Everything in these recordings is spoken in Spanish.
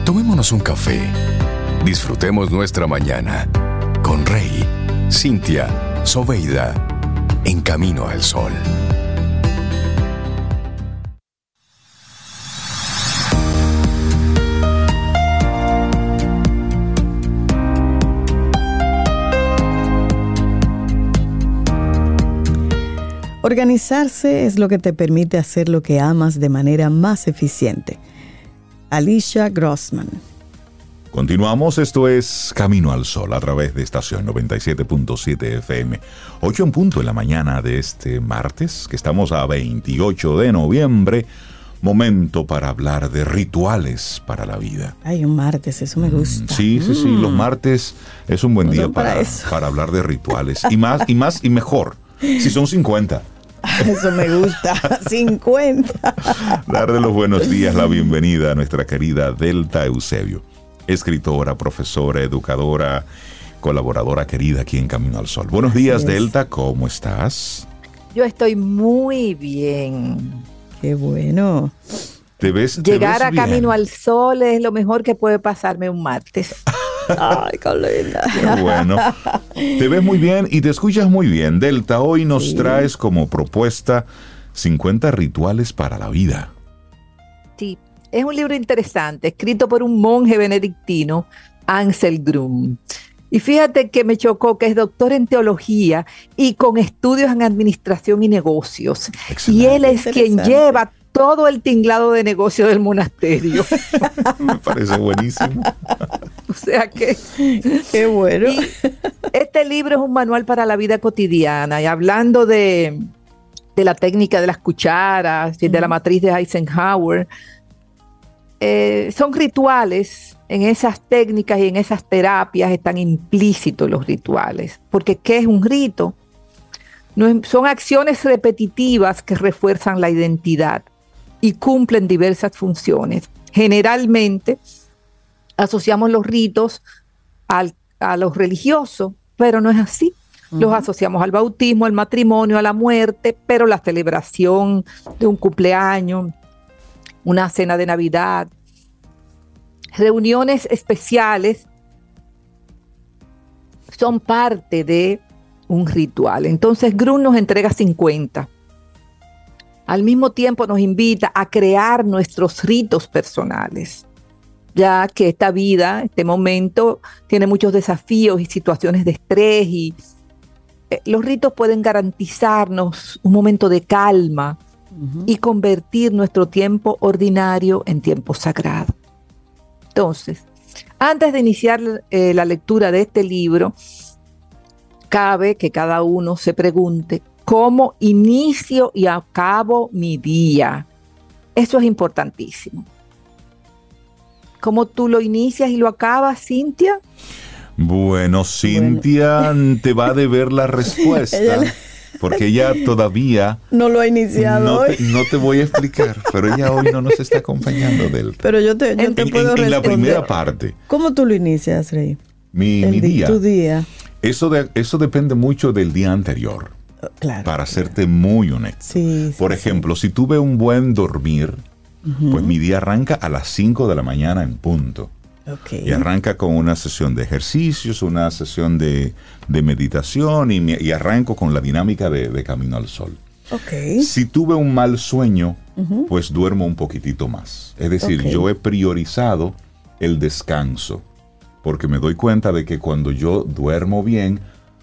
Tomémonos un café. Disfrutemos nuestra mañana con Rey, Cintia, Soveida, en Camino al Sol. Organizarse es lo que te permite hacer lo que amas de manera más eficiente. Alicia Grossman. Continuamos, esto es Camino al Sol a través de estación 97.7 FM. 8 en punto en la mañana de este martes, que estamos a 28 de noviembre. Momento para hablar de rituales para la vida. Ay, un martes, eso me gusta. Sí, los martes es un buen día para hablar de rituales. Y mejor, si son 50. Eso me gusta, 50. Darle los buenos días, la bienvenida a nuestra querida Delta Eusebio. Escritora, profesora, educadora, colaboradora querida aquí en Camino al Sol. Buenos días, Delta, ¿cómo estás? Yo estoy muy bien. Qué bueno. Llegar a Camino al Sol es lo mejor que puede pasarme un martes. Ay, qué linda. Qué bueno. Te ves muy bien y te escuchas muy bien. Delta, hoy nos traes como propuesta 50 rituales para la vida. Sí. Es un libro interesante, escrito por un monje benedictino, Ansel Grum. Y fíjate que me chocó que es doctor en teología y con estudios en administración y negocios. Excelente. Y él es quien lleva todo el tinglado de negocio del monasterio. Me parece buenísimo. O sea que... Qué bueno. Y este libro es un manual para la vida cotidiana. Y hablando de la técnica de las cucharas y de la matriz de Eisenhower... son rituales, en esas técnicas y en esas terapias están implícitos los rituales. Porque ¿qué es un rito? Son acciones repetitivas que refuerzan la identidad y cumplen diversas funciones. Generalmente asociamos los ritos a los religiosos, pero no es así. Los asociamos al bautismo, al matrimonio, a la muerte, pero la celebración de un cumpleaños, una cena de Navidad, reuniones especiales son parte de un ritual. Entonces Grum nos entrega 50. Al mismo tiempo nos invita a crear nuestros ritos personales, ya que esta vida, este momento, tiene muchos desafíos y situaciones de estrés y los ritos pueden garantizarnos un momento de calma, y convertir nuestro tiempo ordinario en tiempo sagrado. Entonces, antes de iniciar la lectura de este libro, cabe que cada uno se pregunte, ¿cómo inicio y acabo mi día? Eso es importantísimo. ¿Cómo tú lo inicias y lo acabas, Cintia? Bueno, Cintia te va a deber la respuesta. Porque ella todavía... No lo ha iniciado hoy. No te voy a explicar, pero ella hoy no nos está acompañando, Delta. Pero yo te puedo responder. En la primera parte. ¿Cómo tú lo inicias, Rey? Mi día. Tu día. Eso depende mucho del día anterior. Claro. Para serte muy honesto. Sí, Por ejemplo, si tuve un buen dormir, pues mi día arranca a las 5 de la mañana en punto. Okay. Y arranca con una sesión de ejercicios, una sesión de meditación y arranco con la dinámica de Camino al Sol. Okay. Si tuve un mal sueño, pues duermo un poquitito más. Es decir, yo he priorizado el descanso, porque me doy cuenta de que cuando yo duermo bien,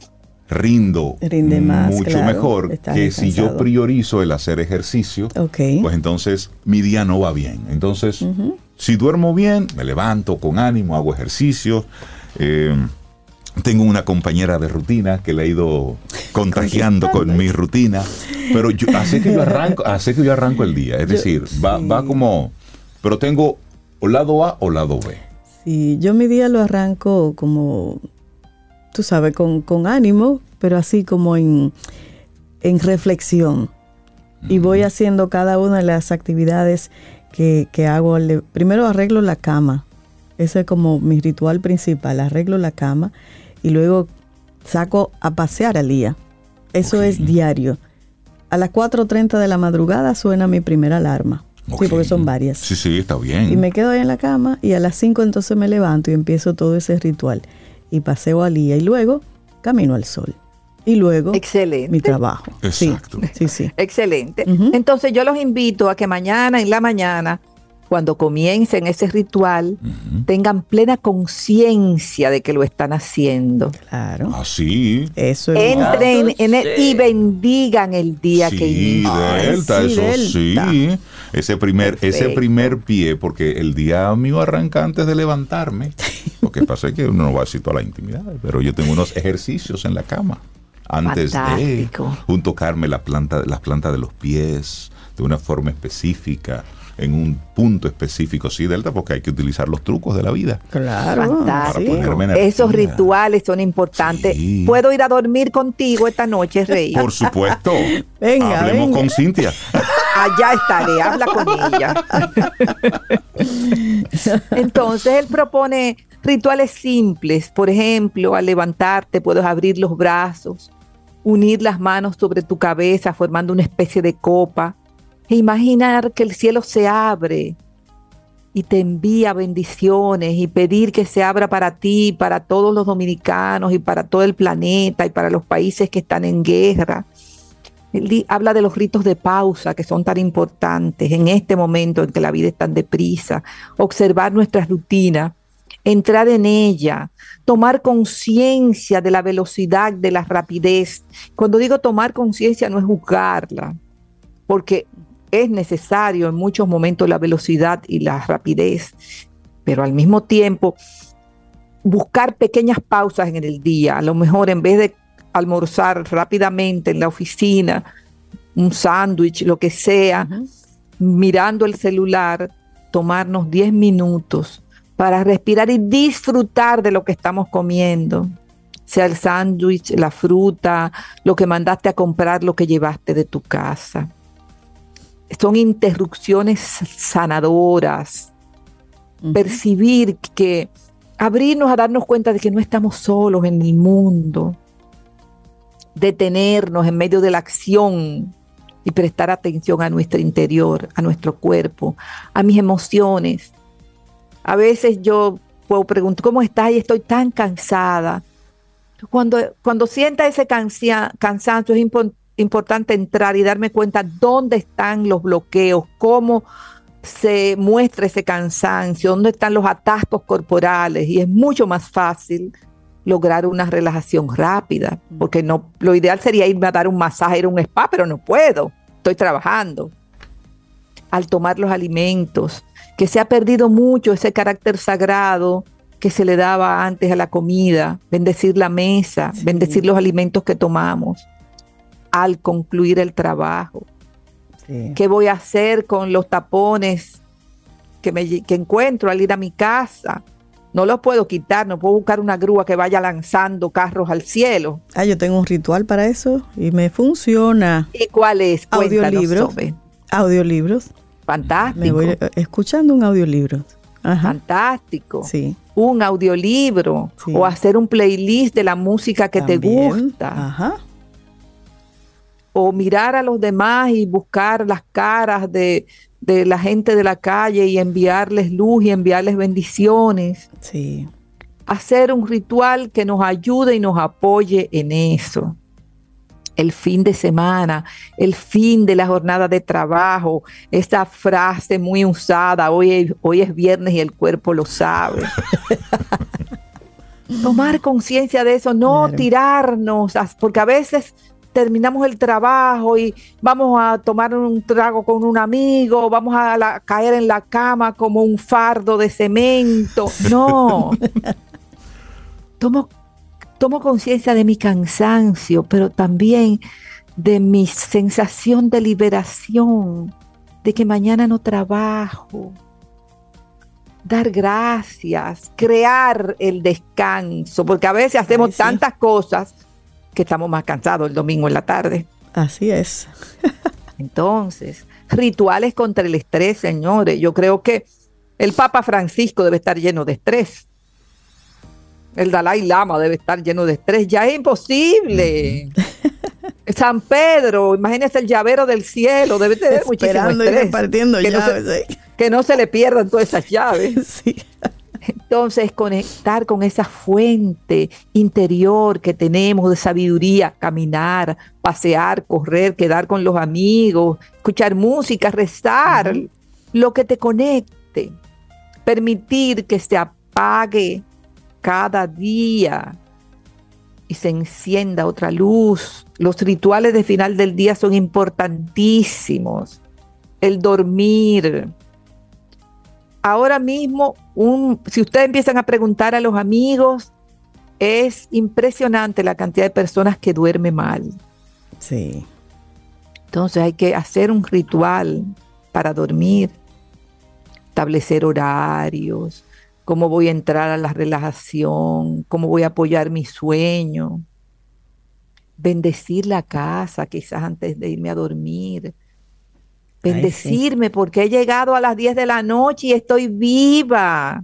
rinde más, mucho mejor que si yo priorizo el hacer ejercicio, pues entonces mi día no va bien. Entonces, si duermo bien, me levanto con ánimo, hago ejercicio. Tengo una compañera de rutina que le he ido contagiando con mi rutina, pero así que yo arranco el día. Es decir, va como, pero tengo o lado A o lado B. Sí, yo mi día lo arranco como, tú sabes, con ánimo, pero así como en reflexión. Y voy haciendo cada una de las actividades que hago. Primero arreglo la cama. Ese es como mi ritual principal. Arreglo la cama y luego saco a pasear a Lía. Eso es diario. A las 4:30 de la madrugada suena mi primera alarma. Okay. Sí, porque son varias. Sí, está bien. Y me quedo ahí en la cama y a las 5 entonces me levanto y empiezo todo ese ritual. Y paseo al día y luego camino al sol. Y luego mi trabajo. Exacto. Sí. Excelente. Entonces yo los invito a que mañana, en la mañana, cuando comiencen ese ritual, tengan plena conciencia de que lo están haciendo. Claro. Así. Eso es. Entren en él y bendigan el día que inicia. Delta. Sí. Ese primer pie, porque el día mío arranca antes de levantarme. Lo que pasa es que uno no va a decir toda la intimidad, pero yo tengo unos ejercicios en la cama. Antes Fantástico. de tocarme las plantas de los pies de una forma específica, en un punto específico, sí, Delta, porque hay que utilizar los trucos de la vida. Claro. Fantástico. Esos rituales son importantes. Sí. ¿Puedo ir a dormir contigo esta noche, Rey? Por supuesto. Hablemos con Cintia. Allá estaré, habla con ella. Entonces, él propone rituales simples. Por ejemplo, al levantarte puedes abrir los brazos, unir las manos sobre tu cabeza formando una especie de copa e imaginar que el cielo se abre y te envía bendiciones y pedir que se abra para ti, para todos los dominicanos y para todo el planeta y para los países que están en guerra. Él habla de los ritos de pausa que son tan importantes en este momento en que la vida es tan deprisa. Observar nuestra rutina, entrar en ella, tomar conciencia de la velocidad, de la rapidez. Cuando digo tomar conciencia no es juzgarla, porque es necesario en muchos momentos la velocidad y la rapidez, pero al mismo tiempo buscar pequeñas pausas en el día. A lo mejor en vez de almorzar rápidamente en la oficina, un sándwich, lo que sea, mirando el celular, tomarnos 10 minutos para respirar y disfrutar de lo que estamos comiendo, sea el sándwich, la fruta, lo que mandaste a comprar, lo que llevaste de tu casa. Son interrupciones sanadoras. Percibir que, abrirnos a darnos cuenta de que no estamos solos en el mundo. Detenernos en medio de la acción y prestar atención a nuestro interior, a nuestro cuerpo, a mis emociones. A veces yo puedo preguntar, ¿cómo estás? Y estoy tan cansada. Cuando sienta ese cansancio es importante entrar y darme cuenta dónde están los bloqueos, cómo se muestra ese cansancio, dónde están los atascos corporales, y es mucho más fácil lograr una relajación rápida, porque no, lo ideal sería irme a dar un masaje, ir a un spa, pero no puedo, estoy trabajando. Al tomar los alimentos, que se ha perdido mucho ese carácter sagrado que se le daba antes a la comida, bendecir la mesa, bendecir los alimentos que tomamos. Al concluir el trabajo, ¿qué voy a hacer con los tapones que encuentro al ir a mi casa? No los puedo quitar, no puedo buscar una grúa que vaya lanzando carros al cielo. Yo tengo un ritual para eso y me funciona. ¿Y cuál es? Audiolibros. Audiolibros. Fantástico. Me voy escuchando un audiolibro. Fantástico. Sí. Un audiolibro o hacer un playlist de la música que te gusta. O mirar a los demás y buscar las caras de la gente de la calle y enviarles luz y enviarles bendiciones. Sí. Hacer un ritual que nos ayude y nos apoye en eso. El fin de semana, el fin de la jornada de trabajo, esa frase muy usada, hoy es viernes y el cuerpo lo sabe. Tomar conciencia de eso, no tirarnos, porque a veces terminamos el trabajo y vamos a tomar un trago con un amigo, vamos a caer en la cama como un fardo de cemento. No. Tomo conciencia de mi cansancio, pero también de mi sensación de liberación, de que mañana no trabajo. Dar gracias, crear el descanso, porque a veces hacemos tantas cosas que estamos más cansados el domingo en la tarde. Así es. Entonces, rituales contra el estrés, señores. Yo creo que el Papa Francisco debe estar lleno de estrés. El Dalai Lama debe estar lleno de estrés. Ya es imposible. San Pedro, imagínese el llavero del cielo, debe tener muchísimo estrés. Y repartiendo llaves. Que no se le pierdan todas esas llaves. Sí. Entonces, conectar con esa fuente interior que tenemos de sabiduría, caminar, pasear, correr, quedar con los amigos, escuchar música, rezar, lo que te conecte. Permitir que se apague cada día y se encienda otra luz. Los rituales de final del día son importantísimos. El dormir. Ahora mismo, si ustedes empiezan a preguntar a los amigos, es impresionante la cantidad de personas que duermen mal. Sí. Entonces hay que hacer un ritual para dormir, establecer horarios, cómo voy a entrar a la relajación, cómo voy a apoyar mi sueño, bendecir la casa quizás antes de irme a dormir. Bendecirme porque he llegado a las 10 de la noche y estoy viva.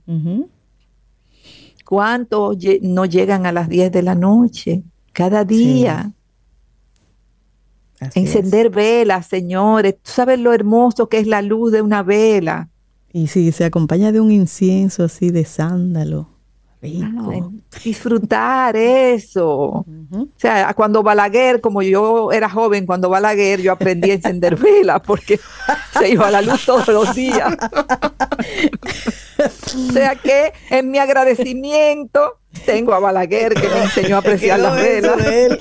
¿Cuántos no llegan a las 10 de la noche? Cada día. Sí. Encender velas, señores. ¿Tú sabes lo hermoso que es la luz de una vela? Y si se acompaña de un incienso así de sándalo. Rico. Disfrutar eso. O sea, cuando Balaguer, como yo era joven, cuando Balaguer, yo aprendí a encender velas porque se iba a la luz todos los días. O sea que en mi agradecimiento tengo a Balaguer que me enseñó a apreciar las velas.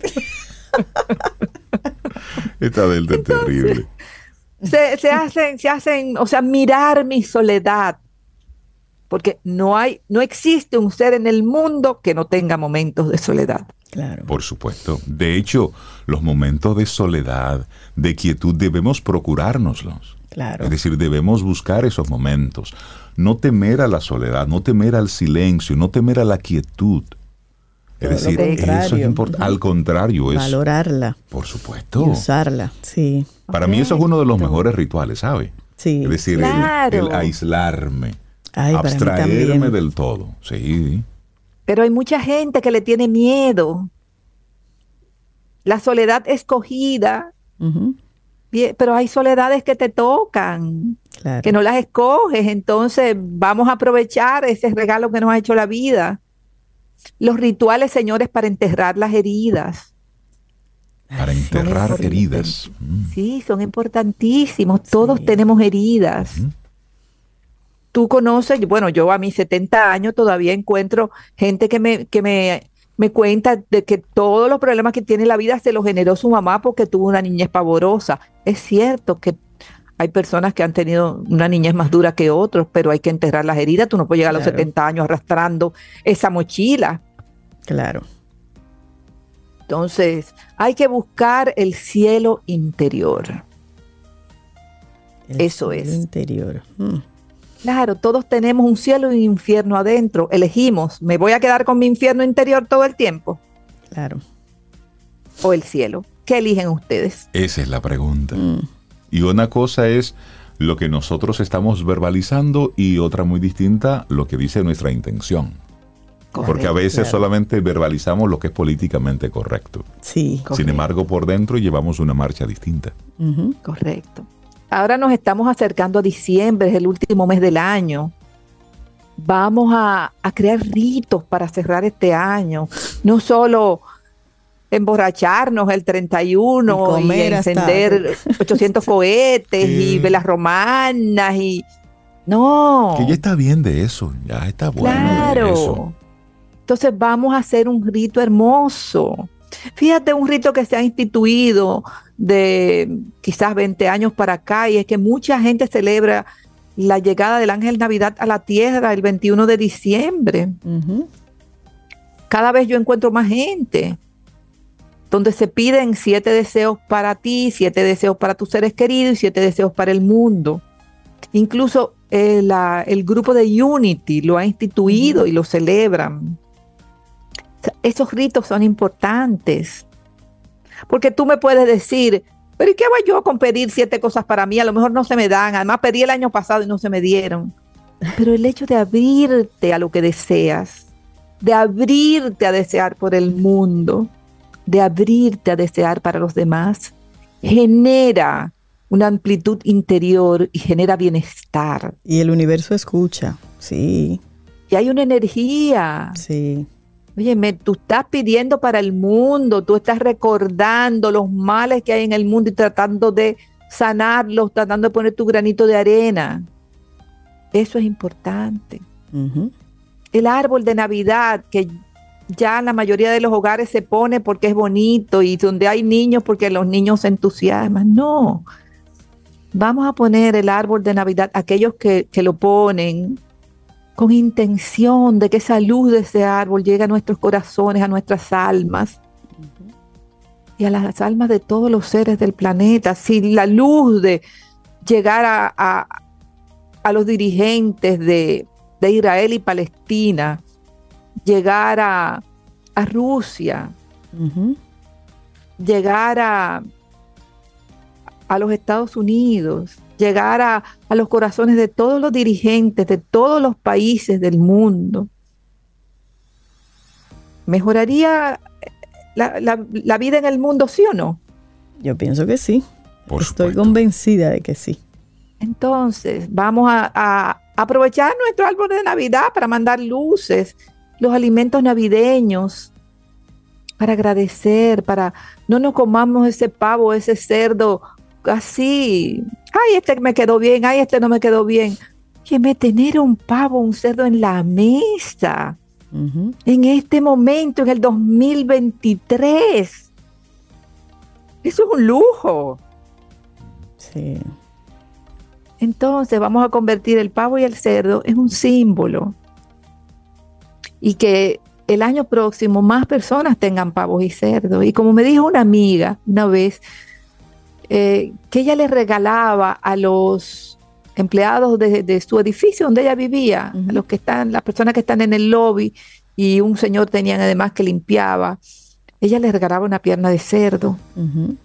Esta delta es terrible. Se hacen, o sea, mirar mi soledad. Porque no existe un ser en el mundo que no tenga momentos de soledad. Claro. Por supuesto. De hecho, los momentos de soledad, de quietud, debemos procurárnoslos. Claro. Es decir, debemos buscar esos momentos. No temer a la soledad, no temer al silencio, no temer a la quietud. Es decir, eso es importante. Al contrario, es valorarla. Por supuesto. Y usarla, sí. Para mí eso es uno de los mejores rituales, ¿sabe? Sí. Es decir, el aislarme. Abstraerme del todo, sí. Pero hay mucha gente que le tiene miedo. La soledad escogida, pero hay soledades que te tocan, claro, que no las escoges. Entonces vamos a aprovechar ese regalo que nos ha hecho la vida. Los rituales, señores, para enterrar las heridas. Para enterrar heridas. Sí, son importantísimos. Todos tenemos heridas. Tú conoces, bueno, yo a mis 70 años todavía encuentro gente que me cuenta de que todos los problemas que tiene la vida se los generó su mamá porque tuvo una niñez pavorosa. Es cierto que hay personas que han tenido una niñez más dura que otros, pero hay que enterrar las heridas. Tú no puedes llegar a los 70 años arrastrando esa mochila. Claro. Entonces, hay que buscar el cielo interior. Eso es. Interior. Claro, todos tenemos un cielo y un infierno adentro. Elegimos, ¿me voy a quedar con mi infierno interior todo el tiempo? Claro. ¿O el cielo? ¿Qué eligen ustedes? Esa es la pregunta. Y una cosa es lo que nosotros estamos verbalizando y otra muy distinta, lo que dice nuestra intención. Correcto, porque a veces solamente verbalizamos lo que es políticamente correcto. Sí. Sin embargo, por dentro llevamos una marcha distinta. Correcto. Ahora nos estamos acercando a diciembre, es el último mes del año. Vamos a crear ritos para cerrar este año. No solo emborracharnos el 31 y encender 800 cohetes y velas romanas y... No. Que ya está bien de eso, ya está bueno. Claro. De eso. Entonces vamos a hacer un rito hermoso. Fíjate, un rito que se ha instituido de quizás 20 años para acá, y es que mucha gente celebra la llegada del ángel Navidad a la tierra el 21 de diciembre. Cada vez yo encuentro más gente donde se piden 7 deseos para ti, 7 deseos para tus seres queridos y 7 deseos para el mundo. Incluso el grupo de Unity lo ha instituido y lo celebran. Esos ritos son importantes. Porque tú me puedes decir, pero ¿y qué voy yo con pedir 7 cosas para mí? A lo mejor no se me dan. Además pedí el año pasado y no se me dieron. Pero el hecho de abrirte a lo que deseas, de abrirte a desear por el mundo, de abrirte a desear para los demás, genera una amplitud interior y genera bienestar. Y el universo escucha, sí. Y hay una energía. Sí. Óyeme, tú estás pidiendo para el mundo, tú estás recordando los males que hay en el mundo y tratando de sanarlos, tratando de poner tu granito de arena. Eso es importante. Uh-huh. El árbol de Navidad, que ya en la mayoría de los hogares se pone porque es bonito y donde hay niños porque los niños se entusiasman. No, vamos a poner el árbol de Navidad, aquellos que lo ponen con intención de que esa luz de ese árbol llegue a nuestros corazones, a nuestras almas y a las almas de todos los seres del planeta. Si la luz de llegar a los dirigentes de Israel y Palestina, llegar a Rusia, uh-huh, llegar a los Estados Unidos, llegar a los corazones de todos los dirigentes de todos los países del mundo, ¿mejoraría la vida en el mundo, sí o no? Yo pienso que sí. Estoy convencida de que sí. Entonces, vamos a aprovechar nuestro árbol de Navidad para mandar luces, los alimentos navideños, para agradecer, para no nos comamos ese pavo, ese cerdo así. Ay, este me quedó bien, ay, este no me quedó bien. Óyeme, tener un pavo, un cerdo en la mesa, uh-huh, en este momento, en el 2023. Eso es un lujo. Sí. Entonces vamos a convertir el pavo y el cerdo en un símbolo. Y que el año próximo más personas tengan pavos y cerdos. Y como me dijo una amiga una vez, que ella le regalaba a los empleados de su edificio donde ella vivía, uh-huh, a los que están, las personas que están en el lobby, y un señor tenía además que limpiaba, ella les regalaba una pierna de cerdo. Uh-huh.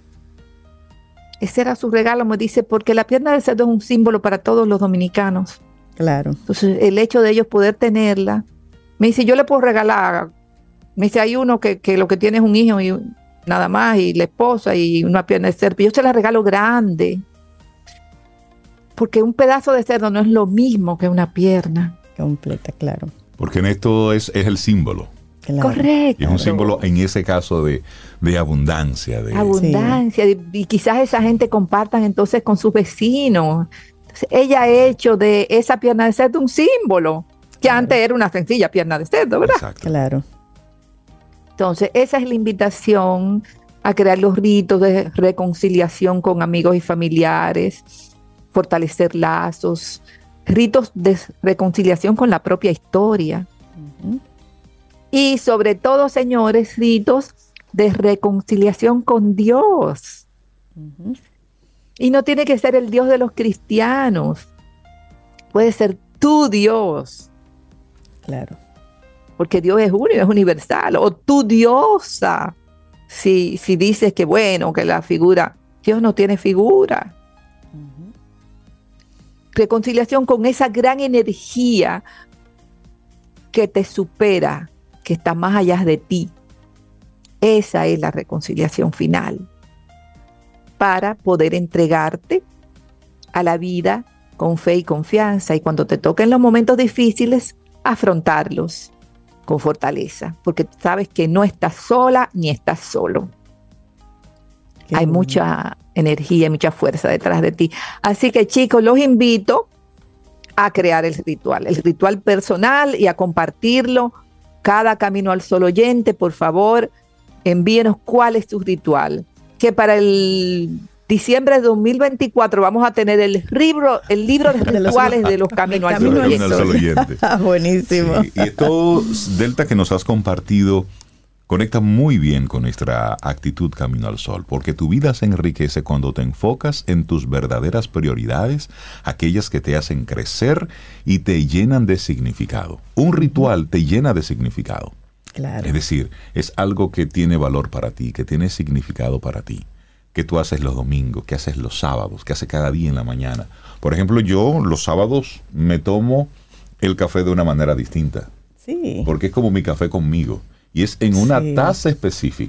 Ese era su regalo, me dice, porque la pierna de cerdo es un símbolo para todos los dominicanos. Claro. Entonces, el hecho de ellos poder tenerla, me dice, yo le puedo regalar, me dice, hay uno que lo que tiene es un hijo y nada más, y la esposa y una pierna de cerdo, yo se la regalo grande, porque un pedazo de cerdo no es lo mismo que una pierna. Completa, claro. Porque en esto es el símbolo. Claro. Correcto. Y es un símbolo en ese caso de abundancia. Abundancia, sí. Y quizás esa gente compartan entonces con sus vecinos. Entonces, ella ha hecho de esa pierna de cerdo un símbolo, que claro, antes era una sencilla pierna de cerdo, ¿verdad? Exacto. Claro. Entonces, esa es la invitación a crear los ritos de reconciliación con amigos y familiares, fortalecer lazos, ritos de reconciliación con la propia historia. Uh-huh. Y sobre todo, señores, ritos de reconciliación con Dios. Uh-huh. Y no tiene que ser el Dios de los cristianos. Puede ser tu Dios. Claro. Porque Dios es único, es universal. O tu diosa. Si dices que bueno, que la figura, Dios no tiene figura. Uh-huh. Reconciliación con esa gran energía que te supera, que está más allá de ti. Esa es la reconciliación final, para poder entregarte a la vida con fe y confianza, y cuando te toquen los momentos difíciles, afrontarlos con fortaleza, porque sabes que no estás sola ni estás solo. Hay mucha energía y mucha fuerza detrás de ti. Así que, chicos, los invito a crear el ritual personal, y a compartirlo. Cada Camino al Sol oyente, por favor, envíenos cuál es tu ritual. Que para el diciembre de 2024 vamos a tener el libro de rituales de los Camino al Sol oyente. Buenísimo. Sí, y esto, Delta, que nos has compartido, conecta muy bien con nuestra actitud Camino al Sol, porque tu vida se enriquece cuando te enfocas en tus verdaderas prioridades, aquellas que te hacen crecer y te llenan de significado. Un ritual te llena de significado. Claro. Es decir, es algo que tiene valor para ti, que tiene significado para ti, que tú haces los domingos, que haces los sábados, que haces cada día en la mañana. Por ejemplo, yo los sábados me tomo el café de una manera distinta. Sí. Porque es como mi café conmigo. Y es en una taza específica.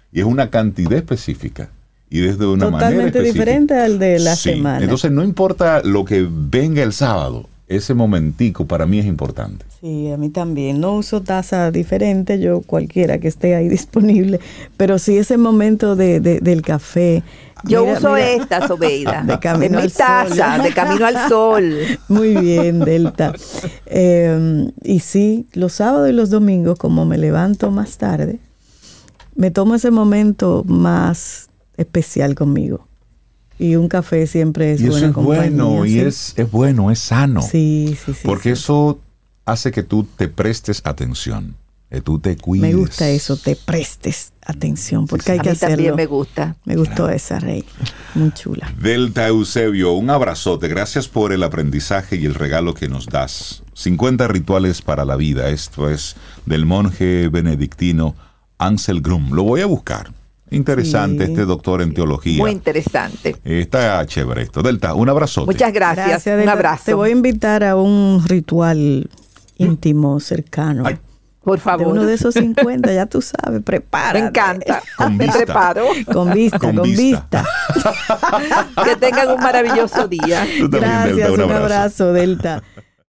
y es una cantidad específica y desde una manera totalmente diferente al de la semana. Entonces no importa lo que venga el sábado, ese momentico para mí es importante. Sí, a mí también. No uso taza diferente, yo cualquiera que esté ahí disponible, pero sí ese momento del café. Yo uso esta, Sobeida. De camino mi al taza, sol. de camino al sol. Muy bien, Delta. Y sí, los sábados y los domingos, como me levanto más tarde, me tomo ese momento más especial conmigo. Y un café siempre es buena compañía. Y eso es bueno, ¿sí? y es bueno, es sano. Sí. Porque eso hace que tú te prestes atención, que tú te cuides. Me gusta eso, te prestes atención, porque hay que hacerlo. A mí también me gusta. Me gustó esa, Rey. Muy chula. Delta Eusebio, un abrazote. Gracias por el aprendizaje y el regalo que nos das. 50 rituales para la vida. Esto es del monje benedictino Ansel Grum. Lo voy a buscar. Interesante, este doctor en teología. Muy interesante. Está chévere esto. Delta, un abrazote. Muchas gracias. Un Delta. abrazo. Te voy a invitar a un ritual íntimo, cercano. Ay. Por favor. De uno de esos 50, ya tú sabes, prepárate. Me encanta. Con Me vista. preparo. Con vista. Que tengan un maravilloso día. Tú también, Gracias, Delta, un abrazo, Delta.